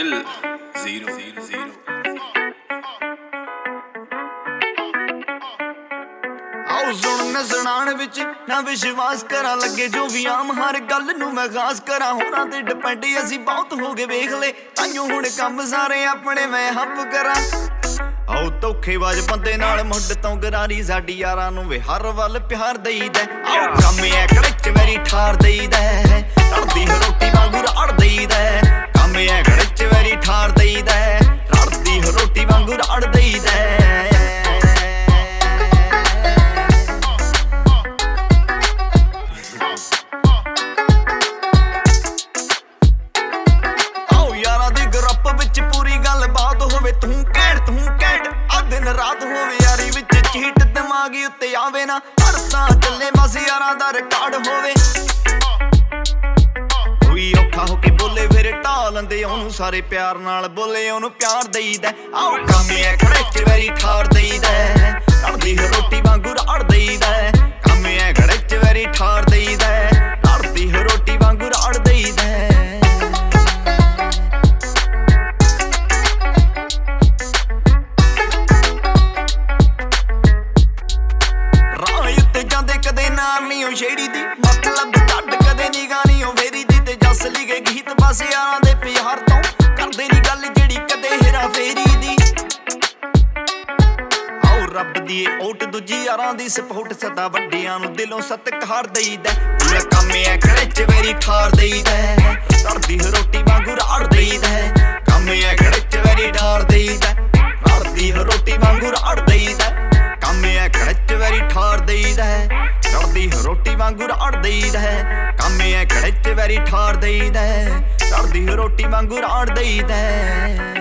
L 0 0 0 आओ सुन सुनाण विच ना विश्वास करा लगे जो भी आम हर गल नूं मैं खास करा होरां ते डिपेंड असीं बहुत हो गए वेख ले ताइयों हुण काम सारे अपने मैं हप करा आओ धोखेबाज बंदे नाल मुंड तों गरारी साडी यारां नूं वे हर वल प्यार देईदा आओ काम ऐ कड़च वैरी ठार देईदा तड़दी रोटी वांगू राड़ देईदा काम ऐ कड़च वैरी ठार देईदा रड़दी रोटी वांगू राड़ देईदा रात होवे यारी विच चीट दिमागी उत्ते आवे ना हर तां चले बस यारां दा रिकॉर्ड होवे कोई औखा हो के बोले फिर ढाल लंदे ओनू सारे प्यार नाल बोले ओनू प्यार देईदा आओ काम ऐ कड़च वैरी ठार देईदा तड़दी रोटी वांगू राड़ देईदा काम ऐ कड़च वैरी ठार देईदा तड़दी रोटी वांगू राड़ देईदा छेड़ी दी मतलब कड कदे नी गानी वेरी दी ते जस लिखे गीत बस यारां दे प्यार तो करदे नी गल जेड़ी कदे हेरा फेरी दी आओ रब दी ओट दूजी यारां दी सपोर्ट सदा वड्डियां नूं दिलों सत्कार देईदा पूरा काम ऐ कड़च वैरी ठार देईदा तड़दी रोटी वांगू राड़ देईदा काम ऐ कड़च वैरी ठार देईदा रड़दी रोटी वांगू राड़ देईदा काम ऐ कड़च वैरी ठार देईदा तड़दी रोटी वांगू राड़ देईदा काम ऐ कड़च वैरी ठार देईदा तड़दी रोटी वांगू राड़ देईदा।